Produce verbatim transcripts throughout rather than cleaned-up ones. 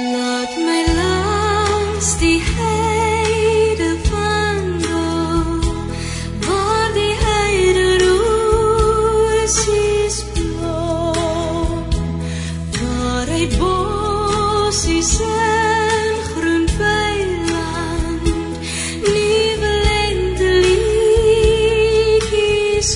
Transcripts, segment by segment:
Laat mij langs die heide wandel, waar die heide rosies blom, waar uit bossies en groen weiland nuwe lente liedjies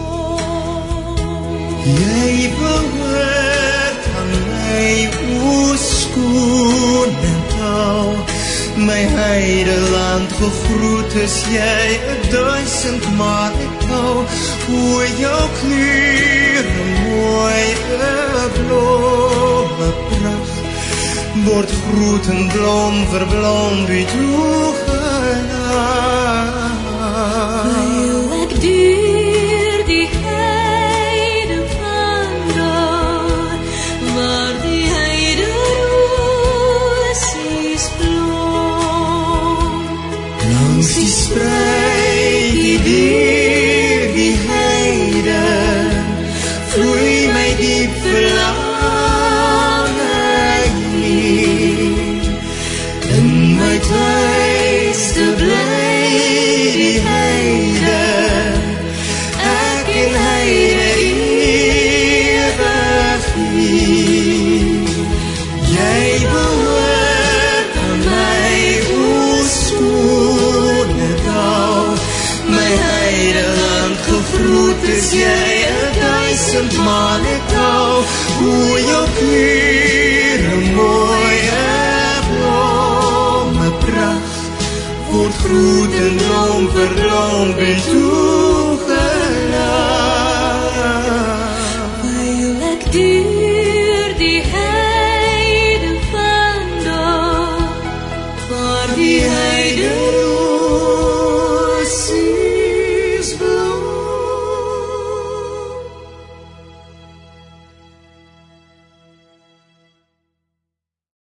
kom. Jy behoort aan my, o skone kou, my heideland, gegroet is jy een duisend maal ek hou, o jou kleure mooi, een blome pracht, word groet en blom verblom wie toegelaat. Wil ek deur die heide wandel, waar die heide rosies blom, Langs die spruitjie deur die heide, vloei my diep verlange hier. In my tuiste bly die heide, ek en heide ewig hier. Jy behoort aan my, o skone kou, my heideland, gegroet is jy een duisend maal ek hou, o jou kleure mooi, een blome pracht, word groet en blom verblom, ben toe